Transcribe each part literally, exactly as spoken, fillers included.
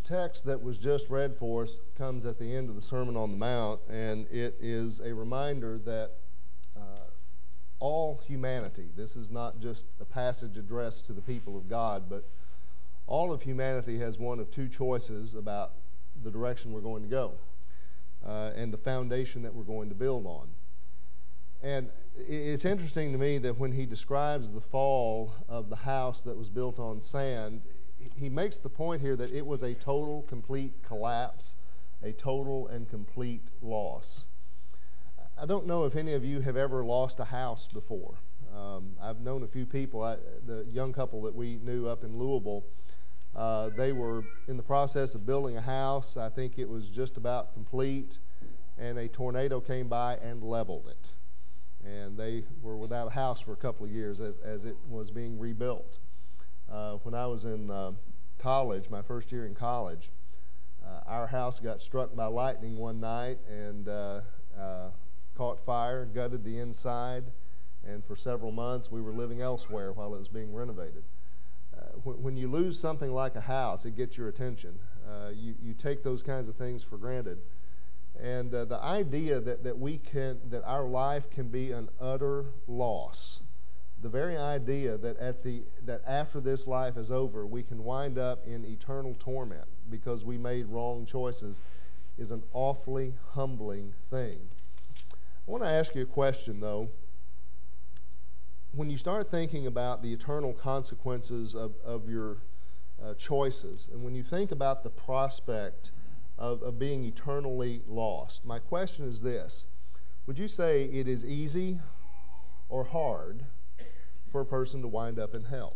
text that was just read for us comes at the end of the Sermon on the Mount, and it is a reminder that uh, all humanity, this is not just a passage addressed to the people of God, but all of humanity has one of two choices about the direction we're going to go uh, and the foundation that we're going to build on. And it's interesting to me that when he describes the fall of the house that was built on sand, he makes the point here that it was a total, complete collapse, a total and complete loss. I don't know if any of you have ever lost a house before. Um, I've known a few people, I, the young couple that we knew up in Louisville, uh, they were in the process of building a house. I think it was just about complete, and a tornado came by and leveled it. And they were without a house for a couple of years as, as it was being rebuilt. Uh, when I was in uh, college, my first year in college, uh, our house got struck by lightning one night and uh, uh, caught fire, gutted the inside, and for several months we were living elsewhere while it was being renovated. Uh, when, when you lose something like a house, it gets your attention. Uh, you, you take those kinds of things for granted. And uh, the idea that, that we can, that our life can be an utter loss, the very idea that at the that after this life is over, we can wind up in eternal torment because we made wrong choices, is an awfully humbling thing. I want to ask you a question, though. When you start thinking about the eternal consequences of, of your uh, choices, and when you think about the prospect Of, of being eternally lost, my question is this: would you say it is easy or hard for a person to wind up in hell?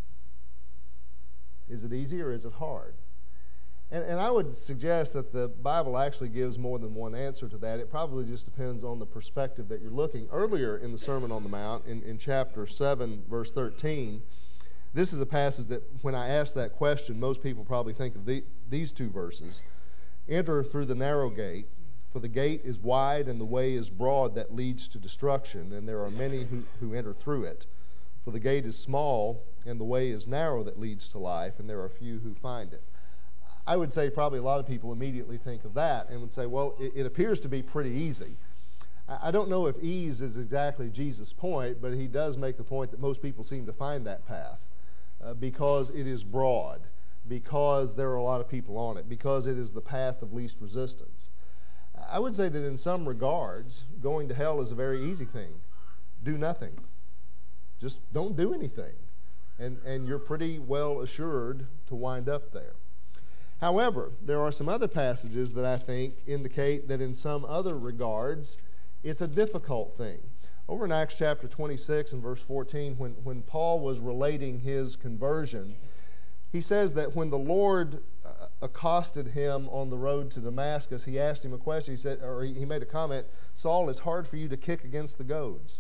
Is it easy or is it hard? And, and I would suggest that the Bible actually gives more than one answer to that. It probably just depends on the perspective that you're looking. Earlier in the Sermon on the Mount, in, in chapter seven, verse thirteen, this is a passage that when I ask that question, most people probably think of the, these two verses. Enter through the narrow gate, for the gate is wide and the way is broad that leads to destruction, and there are many who, who enter through it. For the gate is small and the way is narrow that leads to life, and there are few who find it. I would say probably a lot of people immediately think of that and would say, well, it, it appears to be pretty easy. I, I don't know if ease is exactly Jesus' point, but he does make the point that most people seem to find that path uh, because it is broad, because there are a lot of people on it, because it is the path of least resistance. I would say that in some regards, going to hell is a very easy thing. Do nothing. Just don't do anything. And, and you're pretty well assured to wind up there. However, there are some other passages that I think indicate that in some other regards, it's a difficult thing. Over in Acts chapter twenty-six and verse fourteen, when, when Paul was relating his conversion, he says that when the Lord uh, accosted him on the road to Damascus, he asked him a question. He said, or he, he made a comment, "Saul, it's hard for you to kick against the goads."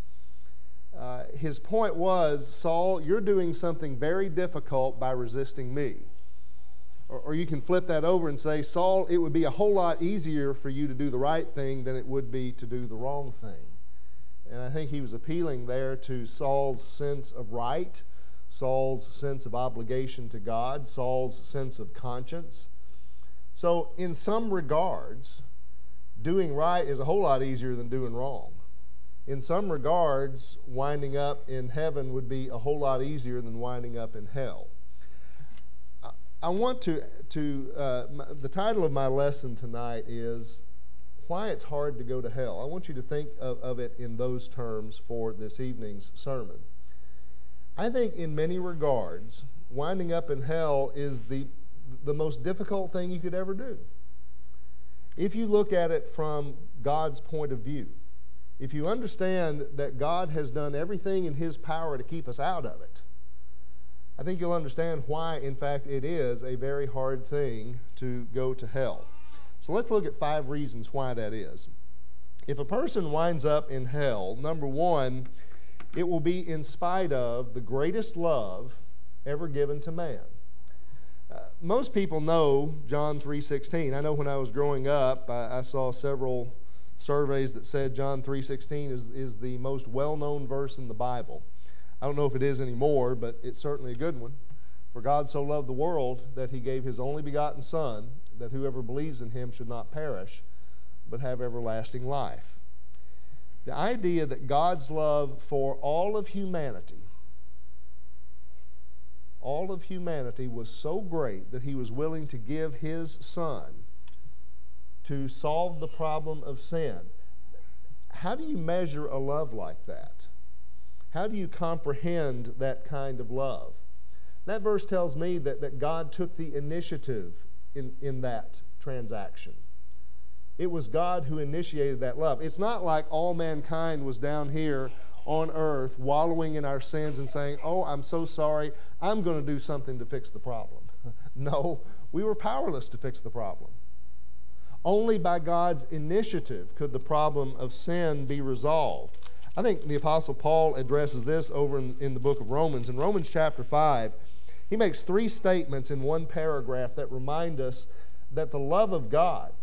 Uh, his point was, Saul, you're doing something very difficult by resisting me. Or, or you can flip that over and say, Saul, it would be a whole lot easier for you to do the right thing than it would be to do the wrong thing. And I think he was appealing there to Saul's sense of right, Saul's sense of obligation to God, Saul's sense of conscience. So in some regards, doing right is a whole lot easier than doing wrong. In some regards, winding up in heaven would be a whole lot easier than winding up in hell. I want to, to uh, my, the title of my lesson tonight is Why It's Hard to Go to Hell. I want you to think of, of it in those terms for this evening's sermon. I think in many regards, winding up in hell is the, the most difficult thing you could ever do. If you look at it from God's point of view, if you understand that God has done everything in His power to keep us out of it, I think you'll understand why, in fact, it is a very hard thing to go to hell. So let's look at five reasons why that is. If a person winds up in hell, number one, it will be in spite of the greatest love ever given to man. Uh, most people know John three sixteen. I know when I was growing up, I, I saw several surveys that said John three sixteen is, is the most well-known verse in the Bible. I don't know if it is anymore, but it's certainly a good one. For God so loved the world that he gave his only begotten Son, that whoever believes in him should not perish, but have everlasting life. The idea that God's love for all of humanity, all of humanity was so great that he was willing to give his Son to solve the problem of sin. How do you measure a love like that? How do you comprehend that kind of love? That verse tells me that, that God took the initiative in, in that transaction. It was God who initiated that love. It's not like all mankind was down here on earth wallowing in our sins and saying, oh, I'm so sorry, I'm going to do something to fix the problem. No, we were powerless to fix the problem. Only by God's initiative could the problem of sin be resolved. I think the Apostle Paul addresses this over in, in the book of Romans. In Romans chapter five, he makes three statements in one paragraph that remind us that the love of God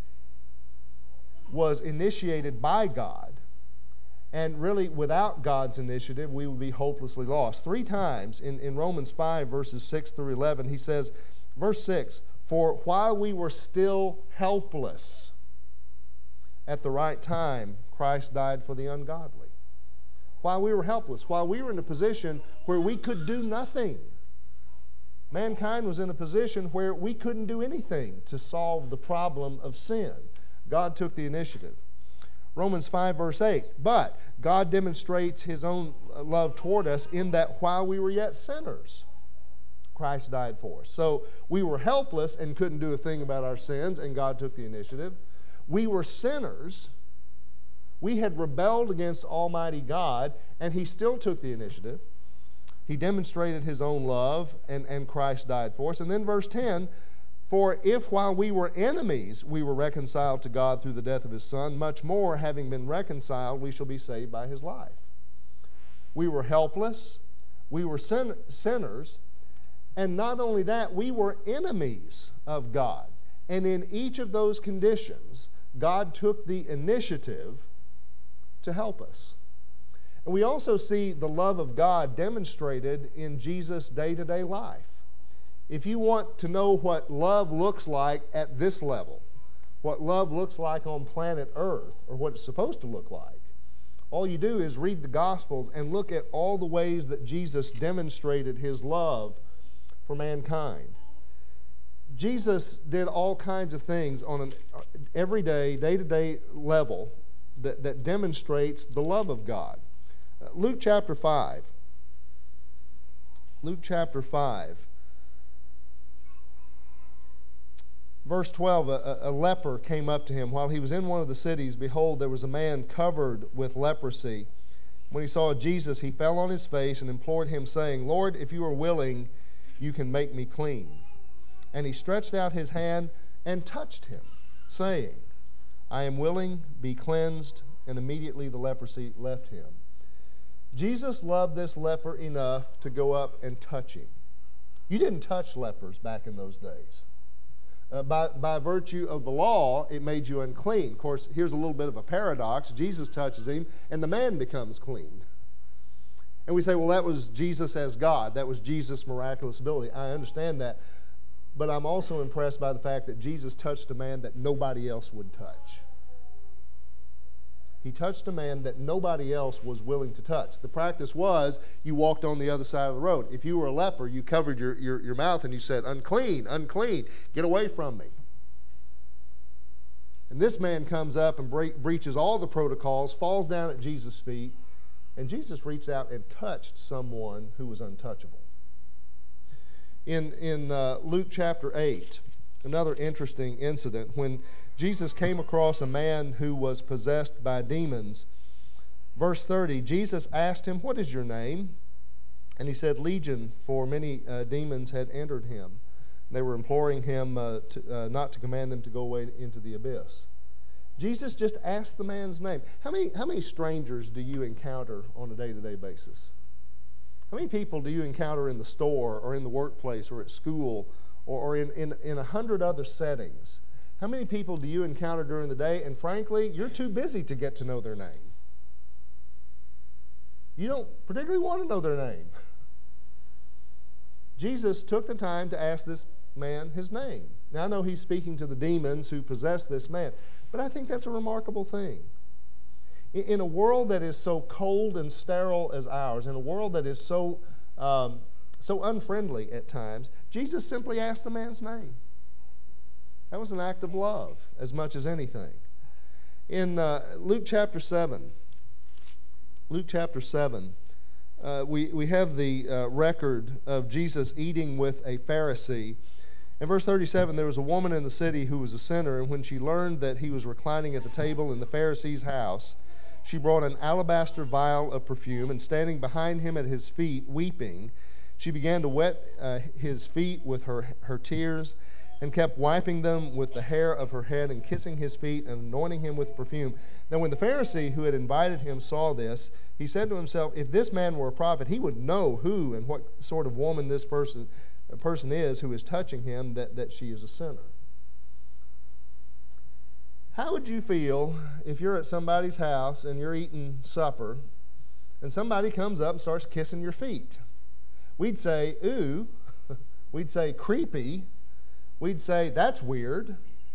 was initiated by God, and really without God's initiative we would be hopelessly lost. Three times in, in Romans five verses six through eleven he says, verse six, for while we were still helpless, at the right time Christ died for the ungodly. While we were helpless, while we were in a position where we could do nothing, mankind was in a position where we couldn't do anything to solve the problem of sin. God took the initiative. Romans five verse eight, but God demonstrates his own love toward us in that while we were yet sinners, Christ died for us. So we were helpless and couldn't do a thing about our sins, and God took the initiative. We were sinners. We had rebelled against Almighty God, and he still took the initiative. He demonstrated his own love, and, and Christ died for us. And then verse ten, for if while we were enemies we were reconciled to God through the death of his Son, much more, having been reconciled, we shall be saved by his life. We were helpless, we were sin- sinners, and not only that, we were enemies of God. And in each of those conditions, God took the initiative to help us. And we also see the love of God demonstrated in Jesus' day-to-day life. If you want to know what love looks like at this level, what love looks like on planet Earth, or what it's supposed to look like, all you do is read the Gospels and look at all the ways that Jesus demonstrated his love for mankind. Jesus did all kinds of things on an everyday, day-to-day level that, that demonstrates the love of God. Uh, Luke chapter five. Luke chapter five. Verse twelve, a, a leper came up to him while he was in one of the cities. Behold, there was a man covered with leprosy. When he saw Jesus, he fell on his face and implored him, saying, Lord, if you are willing, you can make me clean. And he stretched out his hand and touched him, saying, I am willing, be cleansed. And immediately the leprosy left him. Jesus loved this leper enough to go up and touch him. You didn't touch lepers back in those days. Uh, by, by virtue of the law, it made you unclean. Of course, here's a little bit of a paradox. Jesus touches him, and the man becomes clean. And we say, well, that was Jesus as God. That was Jesus' miraculous ability. I understand that. But I'm also impressed by the fact that Jesus touched a man that nobody else would touch. He touched a man that nobody else was willing to touch. The practice was you walked on the other side of the road. If you were a leper, you covered your, your, your mouth and you said, unclean, unclean, get away from me. And this man comes up and bre- breaches all the protocols, falls down at Jesus' feet, and Jesus reached out and touched someone who was untouchable. In, in uh, Luke chapter eight, another interesting incident, when Jesus came across a man who was possessed by demons. Verse thirty, Jesus asked him, what is your name? And he said, Legion, for many uh, demons had entered him. They were imploring him uh, to, uh, not to command them to go away into the abyss. Jesus just asked the man's name. How many, how many strangers do you encounter on a day-to-day basis? How many people do you encounter in the store or in the workplace or at school or, or in, in, in a hundred other settings? How many people do you encounter during the day, and frankly, you're too busy to get to know their name? You don't particularly want to know their name. Jesus took the time to ask this man his name. Now, I know he's speaking to the demons who possess this man, but I think that's a remarkable thing. In a world that is so cold and sterile as ours, in a world that is so, um, so unfriendly at times, Jesus simply asked the man's name. That was an act of love as much as anything. In uh, Luke chapter seven, Luke chapter seven, uh, we, we have the uh, record of Jesus eating with a Pharisee. In verse thirty-seven, there was a woman in the city who was a sinner, and when she learned that he was reclining at the table in the Pharisee's house, she brought an alabaster vial of perfume, and standing behind him at his feet, weeping, she began to wet uh, his feet with her, her tears, and kept wiping them with the hair of her head and kissing his feet and anointing him with perfume. Now when the Pharisee who had invited him saw this, he said to himself, if this man were a prophet, he would know who and what sort of woman this person, person is who is touching him, that, that she is a sinner. How would you feel if you're at somebody's house and you're eating supper and somebody comes up and starts kissing your feet? We'd say, ooh. We'd say, creepy. We'd say, that's weird.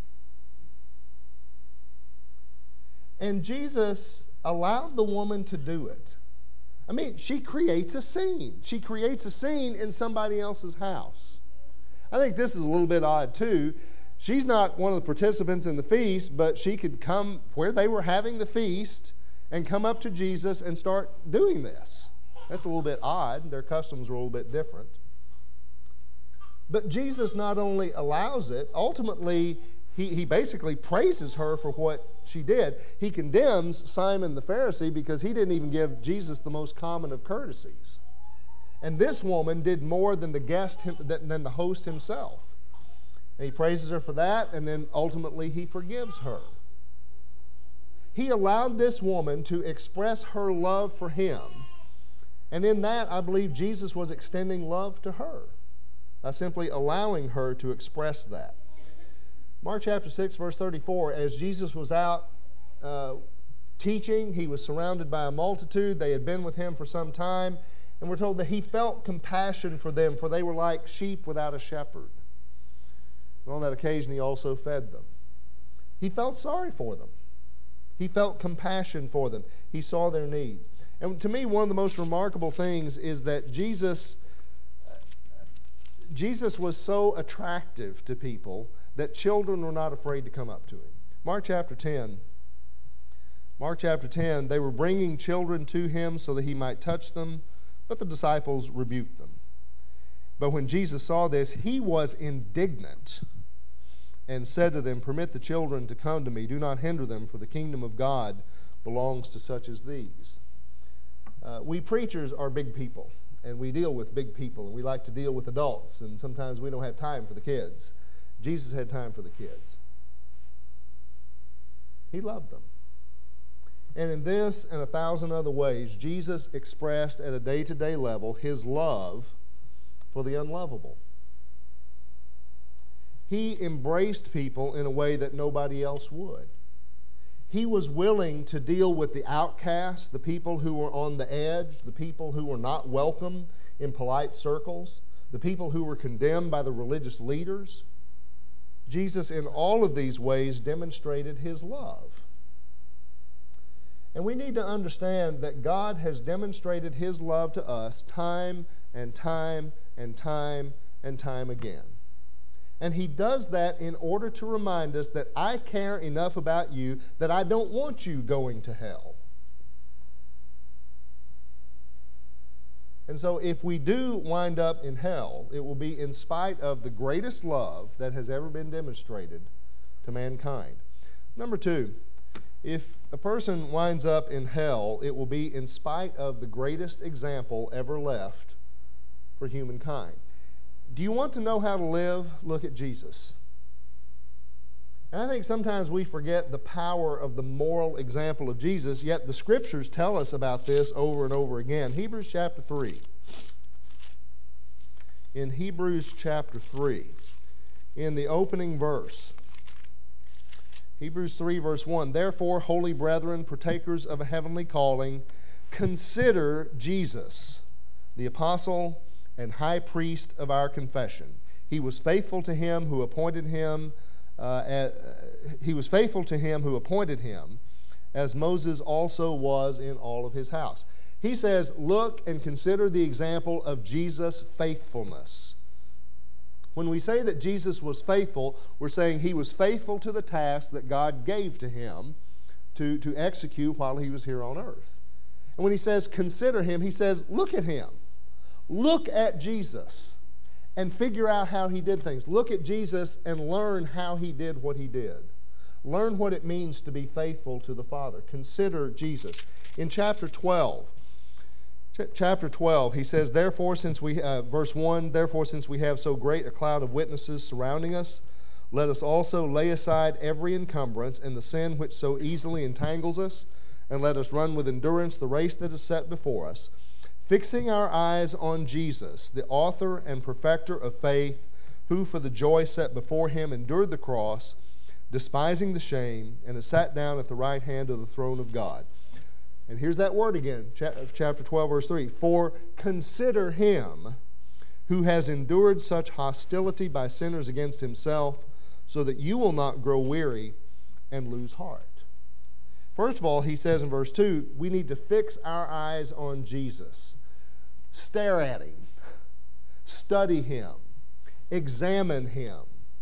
And Jesus allowed the woman to do it. I mean, she creates a scene. She creates a scene in somebody else's house. I think this is a little bit odd, too. She's not one of the participants in the feast, but she could come where they were having the feast and come up to Jesus and start doing this. That's a little bit odd. Their customs were a little bit different. But Jesus not only allows it, ultimately, he, he basically praises her for what she did. He condemns Simon the Pharisee because he didn't even give Jesus the most common of courtesies. And this woman did more than the guest, than the host himself. And he praises her for that, and then ultimately he forgives her. He allowed this woman to express her love for him. And in that, I believe Jesus was extending love to her by simply allowing her to express that. Mark chapter six, verse thirty-four, as Jesus was out uh, teaching, he was surrounded by a multitude. They had been with him for some time, and we're told that he felt compassion for them, for they were like sheep without a shepherd. And on that occasion, he also fed them. He felt sorry for them. He felt compassion for them. He saw their needs. And to me, one of the most remarkable things is that Jesus Jesus was so attractive to people that children were not afraid to come up to him. Mark chapter ten. Mark chapter ten, they were bringing children to him so that he might touch them, but the disciples rebuked them. But when Jesus saw this, he was indignant and said to them, permit the children to come to me. Do not hinder them, for the kingdom of God belongs to such as these. Uh, we preachers are big people. And we deal with big people, and we like to deal with adults, and sometimes we don't have time for the kids. Jesus had time for the kids. He loved them. And in this and a thousand other ways, Jesus expressed at a day-to-day level his love for the unlovable. He embraced people in a way that nobody else would. He was willing to deal with the outcasts, the people who were on the edge, the people who were not welcome in polite circles, the people who were condemned by the religious leaders. Jesus, in all of these ways, demonstrated his love. And we need to understand that God has demonstrated his love to us time and time and time and time again. And he does that in order to remind us that I care enough about you that I don't want you going to hell. And so if we do wind up in hell, it will be in spite of the greatest love that has ever been demonstrated to mankind. Number two, if a person winds up in hell, it will be in spite of the greatest example ever left for humankind. Do you want to know how to live? Look at Jesus. And I think sometimes we forget the power of the moral example of Jesus, yet the Scriptures tell us about this over and over again. Hebrews chapter three. In Hebrews chapter three, in the opening verse, Hebrews three, verse one, therefore, holy brethren, partakers of a heavenly calling, consider Jesus, the apostle and high priest of our confession. He was faithful to him who appointed him, uh, at, uh, he was faithful to him who appointed him, as Moses also was in all of his house. He says, look and consider the example of Jesus' faithfulness. When we say that Jesus was faithful, we're saying he was faithful to the task that God gave to him to, to execute while he was here on earth. And when he says consider him, he says look at him. Look at Jesus and figure out how he did things. Look at Jesus and learn how he did what he did. Learn what it means to be faithful to the Father. Consider Jesus. In chapter twelve, ch- chapter twelve, he says, therefore, since we, uh, verse one, therefore, since we have so great a cloud of witnesses surrounding us, let us also lay aside every encumbrance and the sin which so easily entangles us, and let us run with endurance the race that is set before us, fixing our eyes on Jesus, the author and perfecter of faith, who for the joy set before him endured the cross, despising the shame, and has sat down at the right hand of the throne of God. And here's that word again, chapter twelve, verse three. For consider him who has endured such hostility by sinners against himself, so that you will not grow weary and lose heart. First of all, he says in verse two, we need to fix our eyes on Jesus. Stare at him. Study him. Examine him.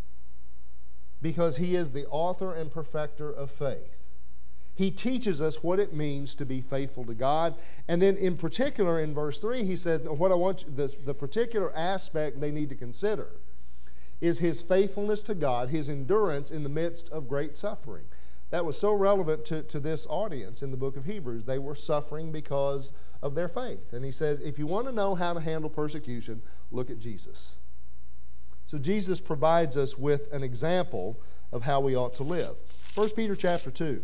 Because he is the author and perfecter of faith. He teaches us what it means to be faithful to God. And then in particular in verse three, he says, what I want you, the, the particular aspect they need to consider is his faithfulness to God, his endurance in the midst of great suffering. That was so relevant to, to this audience in the book of Hebrews. They were suffering because of their faith. And he says, if you want to know how to handle persecution, look at Jesus. So Jesus provides us with an example of how we ought to live. First Peter chapter two.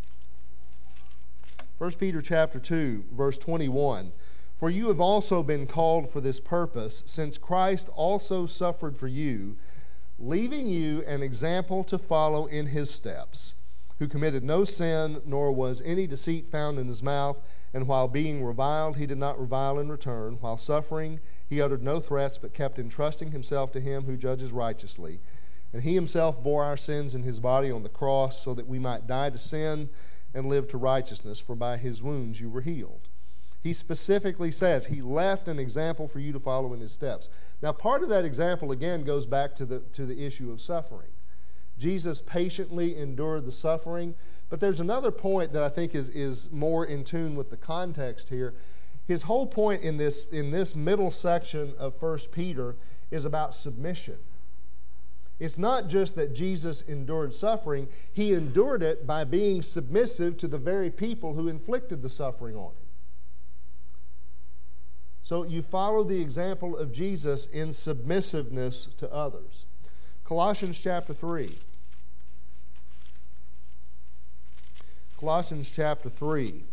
First Peter chapter two, verse twenty-one. For you have also been called for this purpose, since Christ also suffered for you, leaving you an example to follow in his steps, who committed no sin, nor was any deceit found in his mouth, and while being reviled, he did not revile in return. While suffering, he uttered no threats, but kept entrusting himself to him who judges righteously. And he himself bore our sins in his body on the cross, so that we might die to sin and live to righteousness, for by his wounds you were healed. He specifically says he left an example for you to follow in his steps. Now, part of that example, again, goes back to the, to the issue of suffering. Jesus patiently endured the suffering. But there's another point that I think is, is more in tune with the context here. His whole point in this, in this middle section of First Peter is about submission. It's not just that Jesus endured suffering. He endured it by being submissive to the very people who inflicted the suffering on him. So you follow the example of Jesus in submissiveness to others. Colossians chapter three. Colossians chapter three.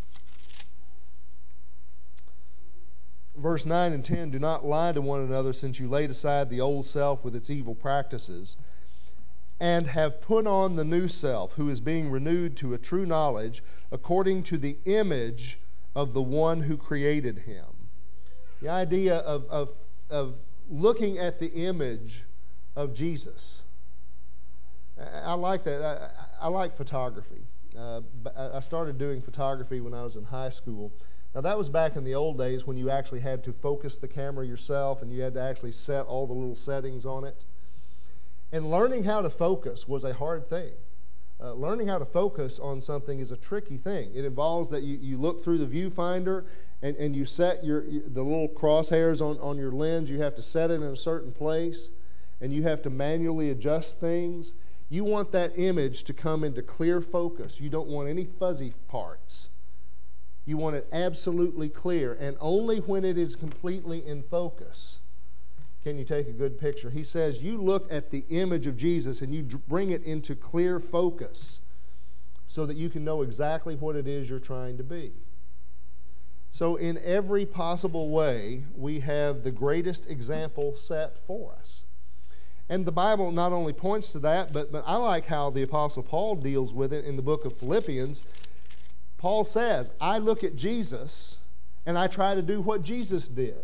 Verse nine and ten, do not lie to one another, since you laid aside the old self with its evil practices, and have put on the new self, who is being renewed to a true knowledge, according to the image of the one who created him. The idea of, of, of looking at the image of Jesus. I, I like that. I, I like photography. Uh, I started doing photography when I was in high school. Now, that was back in the old days when you actually had to focus the camera yourself and you had to actually set all the little settings on it. And learning how to focus was a hard thing. Uh, learning how to focus on something is a tricky thing. It involves that you, you look through the viewfinder and, and you set your the little crosshairs on, on your lens. You have to set it in a certain place, and you have to manually adjust things. You want that image to come into clear focus. You don't want any fuzzy parts. You want it absolutely clear, and only when it is completely in focus can you take a good picture. He says you look at the image of Jesus and you bring it into clear focus so that you can know exactly what it is you're trying to be. So in every possible way, we have the greatest example set for us. And the Bible not only points to that, but, but I like how the Apostle Paul deals with it in the book of Philippians. Paul says, I look at Jesus and I try to do what Jesus did.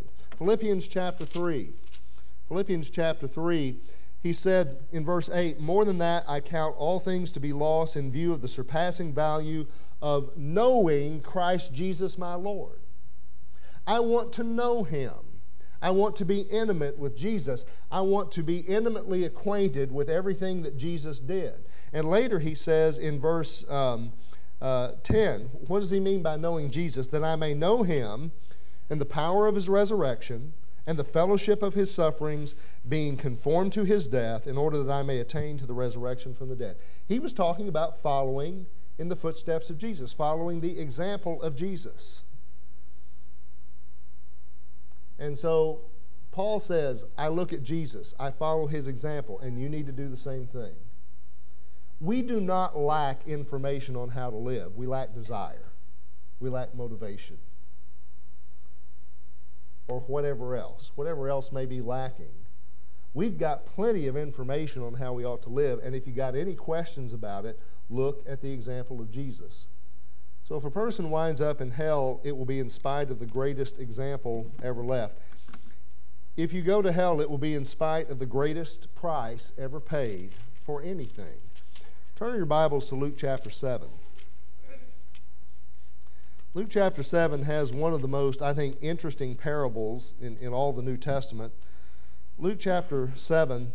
Philippians chapter three. Philippians chapter three, he said in verse eight, "More than that, I count all things to be lost in view of the surpassing value of knowing Christ Jesus my Lord." I want to know Him. I want to be intimate with Jesus. I want to be intimately acquainted with everything that Jesus did. And later he says in verse um, uh, ten, what does he mean by knowing Jesus? "That I may know Him and the power of His resurrection and the fellowship of His sufferings, being conformed to His death, in order that I may attain to the resurrection from the dead." He was talking about following in the footsteps of Jesus, following the example of Jesus. And so Paul says, I look at Jesus, I follow His example, and you need to do the same thing. We do not lack information on how to live. We lack desire. We lack motivation. Or whatever else. Whatever else may be lacking. We've got plenty of information on how we ought to live, and if you got any questions about it, look at the example of Jesus. So if a person winds up in hell, it will be in spite of the greatest example ever left. If you go to hell, it will be in spite of the greatest price ever paid for anything. Turn your Bibles to Luke chapter seven. Luke chapter seven has one of the most, I think, interesting parables in, in all the New Testament. Luke chapter seven,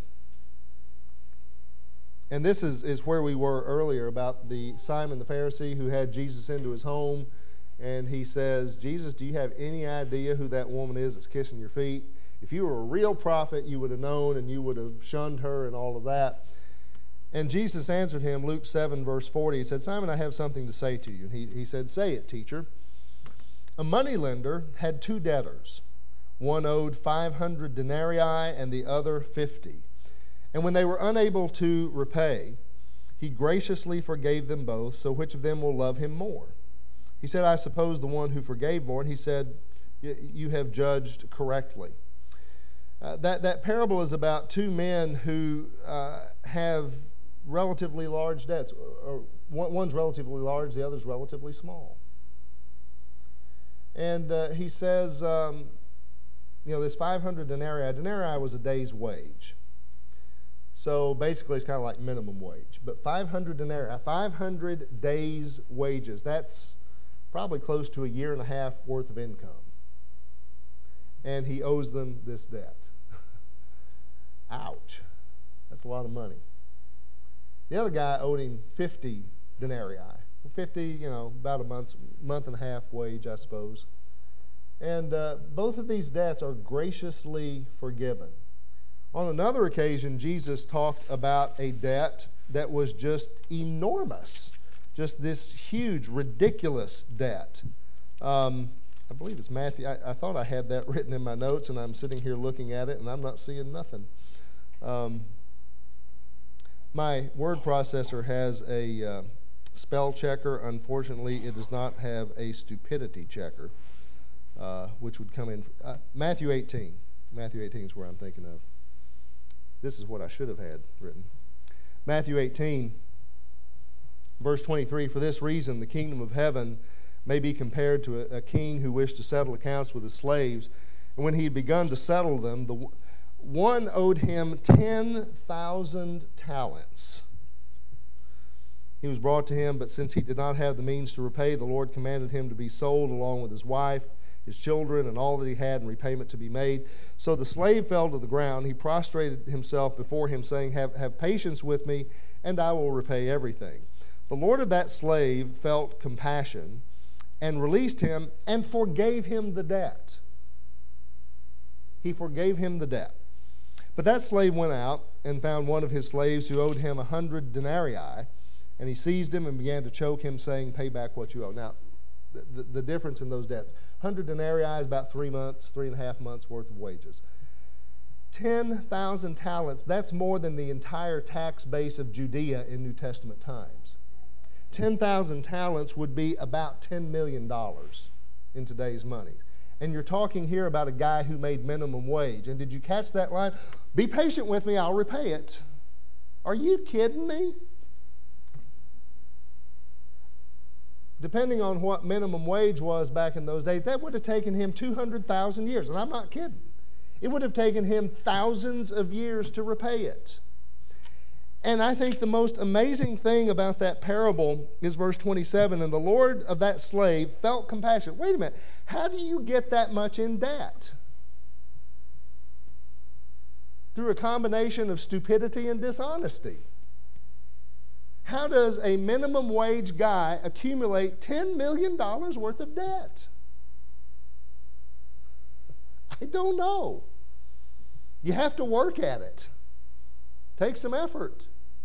and this is, is where we were earlier about the Simon the Pharisee who had Jesus into his home, and he says, "Jesus, do you have any idea who that woman is that's kissing your feet? If you were a real prophet, you would have known and you would have shunned her," and all of that. And Jesus answered him, Luke seven, verse forty. He said, "Simon, I have something to say to you." And he, he said, "Say it, teacher." "A moneylender had two debtors. One owed five hundred denarii and the other fifty. And when they were unable to repay, he graciously forgave them both. So which of them will love him more?" He said, "I suppose the one who forgave more." And he said, "You have judged correctly." Uh, that, that parable is about two men who uh, have relatively large debts. Or one, one's relatively large, the other's relatively small. And uh, he says, um, you know, this five hundred denarii, a denarii was a day's wage. So basically it's kind of like minimum wage. But five hundred denarii, five hundred days' wages, that's probably close to a year and a half worth of income. And he owes them this debt. Ouch. That's a lot of money. The other guy owed him fifty denarii. fifty, you know, about a month's, month and a half wage, I suppose. And uh, both of these debts are graciously forgiven. On another occasion, Jesus talked about a debt that was just enormous, just this huge, ridiculous debt. Um, I believe it's Matthew. I, I thought I had that written in my notes, and I'm sitting here looking at it, and I'm not seeing nothing. Um, my word processor has a uh, spell checker. Unfortunately, it does not have a stupidity checker, uh, which would come in. Uh, Matthew eighteen. Matthew eighteen is where I'm thinking of. This is what I should have had written. Matthew eighteen, verse twenty-three, "For this reason the kingdom of heaven may be compared to a, a king who wished to settle accounts with his slaves. And when he had begun to settle them, the one owed him ten thousand talents. He was brought to him, but since he did not have the means to repay, the Lord commanded him to be sold along with his wife, his children, and all that he had in repayment to be made. So the slave fell to the ground. He prostrated himself before him, saying, have, have patience with me, and I will repay everything. The Lord of that slave felt compassion and released him and forgave him the debt." He forgave him the debt. "But that slave went out and found one of his slaves who owed him a hundred denarii, and he seized him and began to choke him, saying, 'Pay back what you owe.'" Now, the, the, the difference in those debts. one hundred denarii is about three months, three and a half months worth of wages. ten thousand talents, that's more than the entire tax base of Judea in New Testament times. ten thousand talents would be about ten million dollars in today's money. And you're talking here about a guy who made minimum wage. And did you catch that line? "Be patient with me, I'll repay it." Are you kidding me? depending on what minimum wage was back in those days, that would have taken him two hundred thousand years. And I'm not kidding. It would have taken him thousands of years to repay it. And I think the most amazing thing about that parable is verse twenty-seven. And the Lord of that slave felt compassion. Wait a minute. How do you get that much in debt? Through a combination of stupidity and dishonesty. How does a minimum wage guy accumulate ten million dollars worth of debt? I don't know. You have to work at it. Take some effort.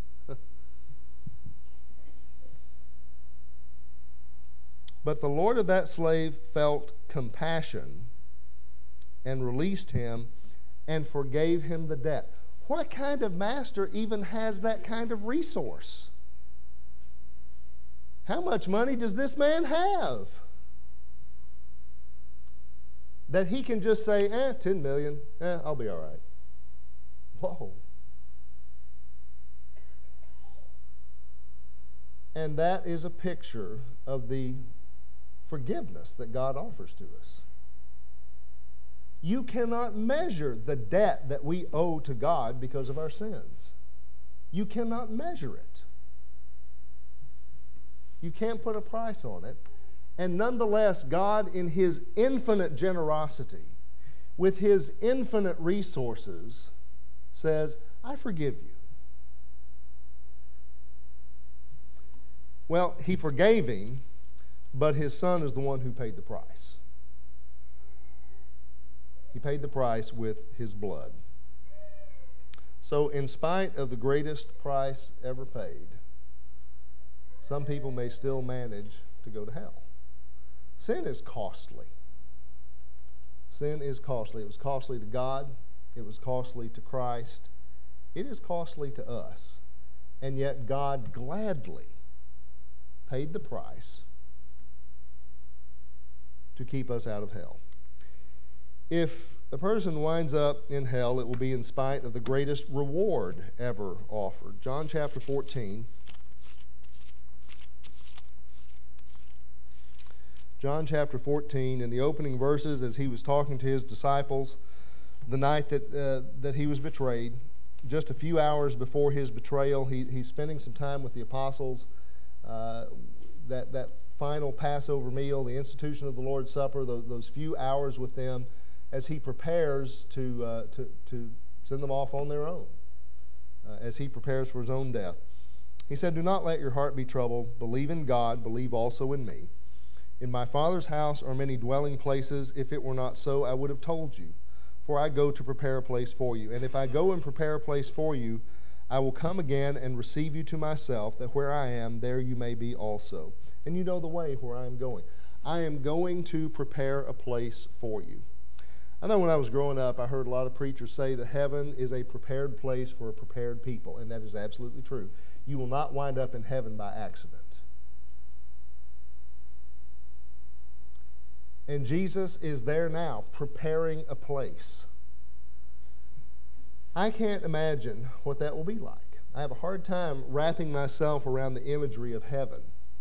But the Lord of that slave felt compassion and released him and forgave him the debt. What kind of master even has that kind of resource? How much money does this man have? That he can just say, eh, ten million, eh, I'll be all right. Whoa. And that is a picture of the forgiveness that God offers to us. You cannot measure the debt that we owe to God because of our sins. You cannot measure it. You can't put a price on it. And nonetheless, God, in His infinite generosity, with His infinite resources, says, I forgive you. Well, He forgave him, but his son is the one who paid the price. He paid the price with his blood. So, in spite of the greatest price ever paid, some people may still manage to go to hell. Sin is costly. Sin is costly. It was costly to God. It was costly to Christ. It is costly to us. And yet God gladly paid the price to keep us out of hell. If a person winds up in hell, it will be in spite of the greatest reward ever offered. John chapter fourteen. John chapter fourteen, in the opening verses, as he was talking to his disciples the night that uh, that he was betrayed, just a few hours before his betrayal, he, he's spending some time with the apostles. Uh, that that final Passover meal, the institution of the Lord's Supper, those, those few hours with them, as he prepares to uh, to to send them off on their own, uh, as he prepares for his own death. He said, "Do not let your heart be troubled. Believe in God. Believe also in me. In my Father's house are many dwelling places. If it were not so, I would have told you. For I go to prepare a place for you. And if I go and prepare a place for you, I will come again and receive you to myself, that where I am, there you may be also." And you know the way where I am going. I am going to prepare a place for you. I know when I was growing up, I heard a lot of preachers say that heaven is a prepared place for a prepared people, and that is absolutely true. You will not wind up in heaven by accident. And Jesus is there now, preparing a place. I can't imagine what that will be like. I have a hard time wrapping myself around the imagery of heaven.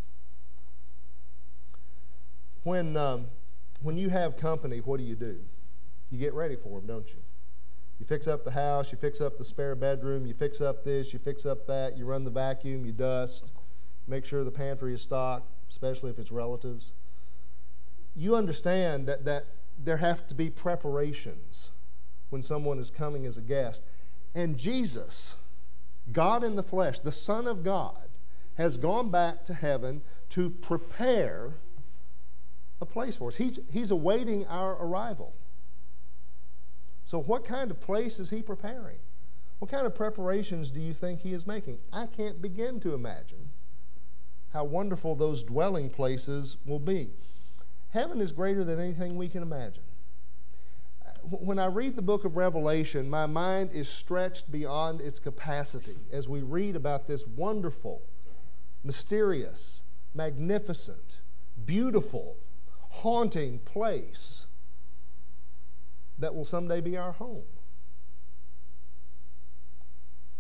When, um, when you have company, what do you do? You get ready for them, don't you? You fix up the house, you fix up the spare bedroom, you fix up this, you fix up that, you run the vacuum, you dust, make sure the pantry is stocked, especially if it's relatives. You understand that, that there have to be preparations when someone is coming as a guest. And Jesus, God in the flesh, the Son of God, has gone back to heaven to prepare a place for us. He's, he's awaiting our arrival. So what kind of place is He preparing? What kind of preparations do you think He is making? I can't begin to imagine how wonderful those dwelling places will be. Heaven is greater than anything we can imagine. When I read the book of Revelation, my mind is stretched beyond its capacity as we read about this wonderful, mysterious, magnificent, beautiful, haunting place that will someday be our home.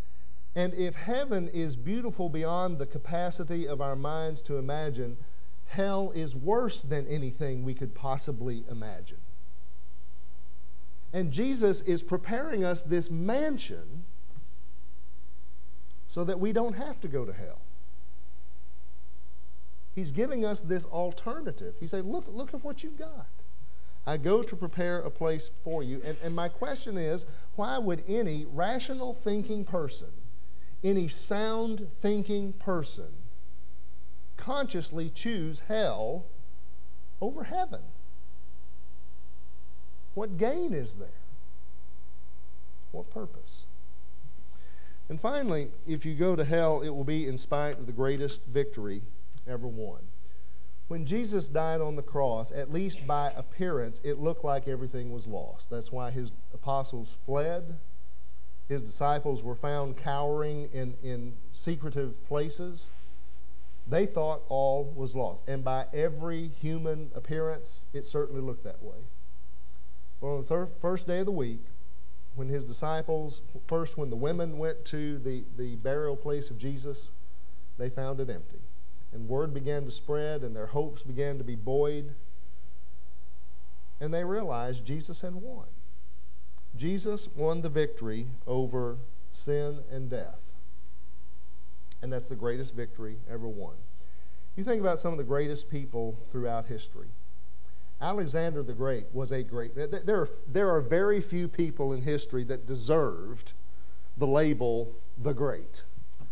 And if heaven is beautiful beyond the capacity of our minds to imagine, hell is worse than anything we could possibly imagine. And Jesus is preparing us this mansion so that we don't have to go to hell. He's giving us this alternative. He's saying, look, look at what you've got. I go to prepare a place for you. And, and my question is, why would any rational thinking person, any sound thinking person, consciously choose hell over heaven? What gain is there? What purpose? And finally, if you go to hell, it will be in spite of the greatest victory ever won. When Jesus died on the cross, at least by appearance, it looked like everything was lost. That's why his apostles fled. His disciples were found cowering in, in secretive places. They thought all was lost. And by every human appearance, it certainly looked that way. But on the thir- first day of the week, when his disciples, first when the women went to the, the burial place of Jesus, they found it empty. And word began to spread, and their hopes began to be buoyed. And they realized Jesus had won. Jesus won the victory over sin and death. And that's the greatest victory ever won. You think about some of the greatest people throughout history. Alexander the Great was a great... There are, there are very few people in history that deserved the label the Great.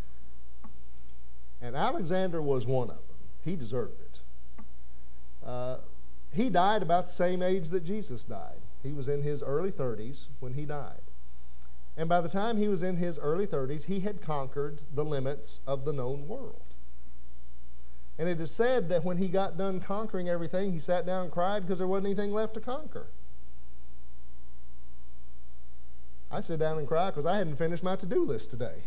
And Alexander was one of them. He deserved it. Uh, he died about the same age that Jesus died. He was in his early thirties when he died. And by the time he was in his early thirties, he had conquered the limits of the known world. And it is said that when he got done conquering everything, he sat down and cried because there wasn't anything left to conquer. I sit down and cry because I hadn't finished my to-do list today.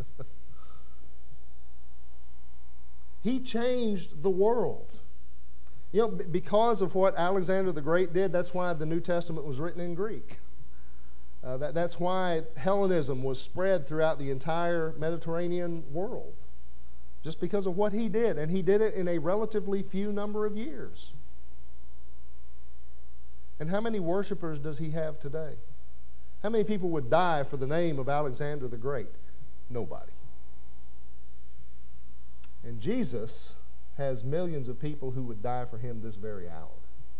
He changed the world. You know, because of what Alexander the Great did, that's why the New Testament was written in Greek. Uh, that, that's why Hellenism was spread throughout the entire Mediterranean world. Just because of what he did. And he did it in a relatively few number of years. And how many worshipers does he have today? How many people would die for the name of Alexander the Great? Nobody. And Jesus has millions of people who would die for him this very hour.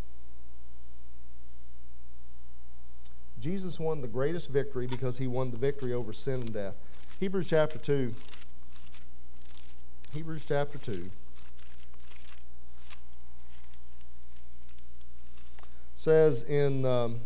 Jesus won the greatest victory because he won the victory over sin and death. Hebrews chapter two. Hebrews chapter two says in um,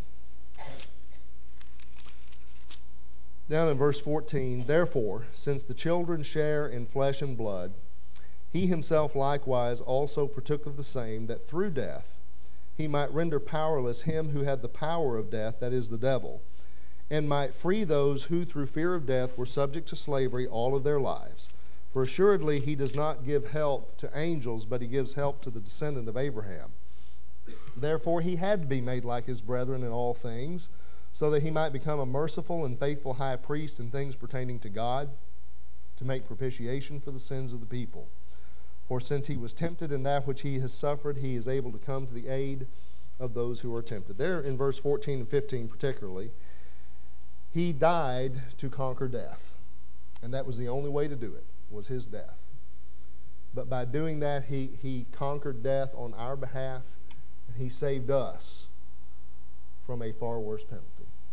down in verse fourteen, therefore, since the children share in flesh and blood, he himself likewise also partook of the same, that through death he might render powerless him who had the power of death, that is the devil, and might free those who through fear of death were subject to slavery all of their lives. For assuredly he does not give help to angels, but he gives help to the descendant of Abraham. Therefore he had to be made like his brethren in all things, so that he might become a merciful and faithful high priest in things pertaining to God, to make propitiation for the sins of the people. For since he was tempted in that which he has suffered, he is able to come to the aid of those who are tempted. There in verse fourteen and fifteen particularly, he died to conquer death. And that was the only way to do it, was his death. But by doing that, he, he conquered death on our behalf, and he saved us from a far worse penalty.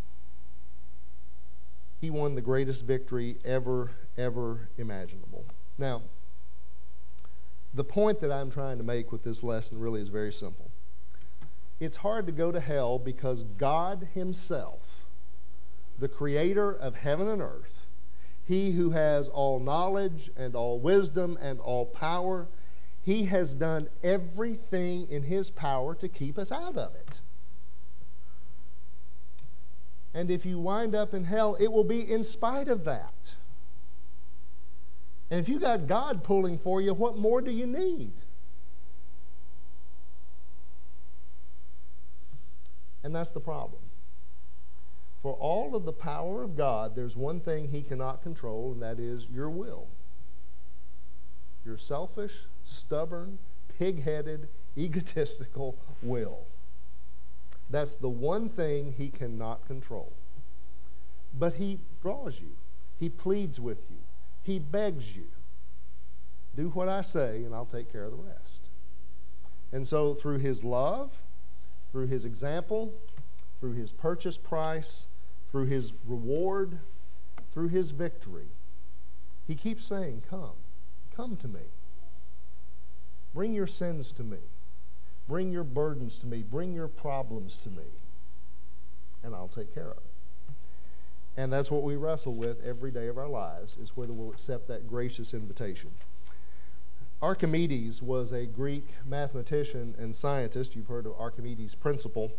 He won the greatest victory ever, ever imaginable. Now, the point that I'm trying to make with this lesson really is very simple. It's hard to go to hell because God himself, the creator of heaven and earth, he who has all knowledge and all wisdom and all power, he has done everything in his power to keep us out of it. And if you wind up in hell, it will be in spite of that. And if you got God pulling for you, what more do you need? And that's the problem. For all of the power of God, there's one thing he cannot control, and that is your will. Your selfish, stubborn, pig-headed, egotistical will. That's the one thing he cannot control. But he draws you. He pleads with you. He begs you. Do what I say, and I'll take care of the rest. And so through his love, through his example, through his purchase price, through his reward, through his victory, he keeps saying, come, come to me. Bring your sins to me. Bring your burdens to me. Bring your problems to me. And I'll take care of it. And that's what we wrestle with every day of our lives, is whether we'll accept that gracious invitation. Archimedes was a Greek mathematician and scientist. You've heard of Archimedes' principle.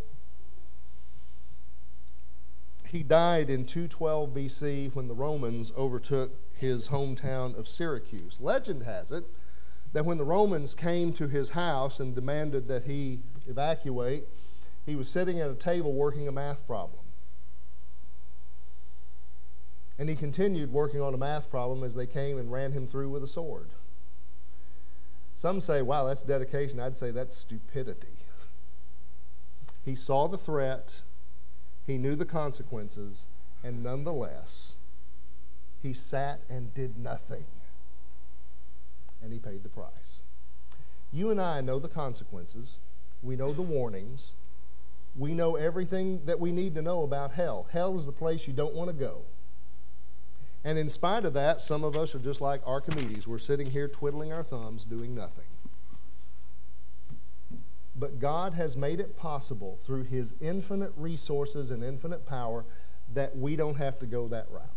He died in two twelve B C when the Romans overtook his hometown of Syracuse. Legend has it that when the Romans came to his house and demanded that he evacuate, he was sitting at a table working a math problem. And he continued working on a math problem as they came and ran him through with a sword. Some say, wow, that's dedication. I'd say that's stupidity. He saw the threat, he knew the consequences, and nonetheless, he sat and did nothing. And he paid the price. You and I know the consequences. We know the warnings. We know everything that we need to know about hell. Hell is the place you don't want to go. And in spite of that, some of us are just like Archimedes. We're sitting here twiddling our thumbs, doing nothing. But God has made it possible through his infinite resources and infinite power that we don't have to go that route.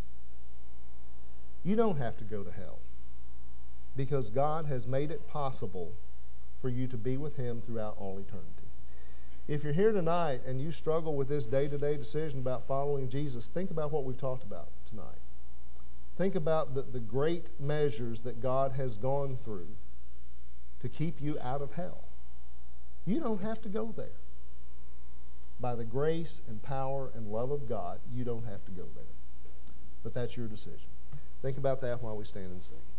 You don't have to go to hell, because God has made it possible for you to be with him throughout all eternity. If you're here tonight and you struggle with this day-to-day decision about following Jesus, think about what we've talked about tonight. Think about the, the great measures that God has gone through to keep you out of hell. You don't have to go there. By the grace and power and love of God, you don't have to go there. But that's your decision. Think about that while we stand and sing.